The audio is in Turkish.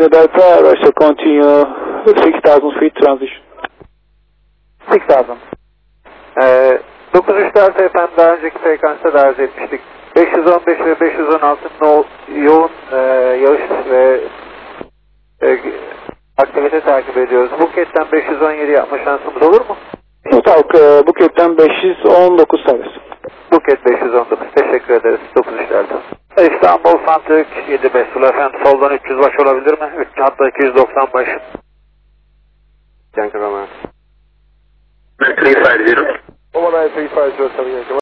Delta, Russia continue 6000 feet transition. 6000. 93 Delta efendim, daha önceki frekansda da arz etmiştik. 515 ve 516 yoğun yağış ve aktivite takip ediyoruz. Buket'ten 517 yapma şansımız olur mu? Talk, Buket'ten 519 servis. Buket 519. Teşekkür ederiz. 93 Delta. İstanbul Santık 75 Sula efendim, soldan 300 baş olabilir mi? Hatta 290 baş. Yankee Romeo. 350. Omanay 350,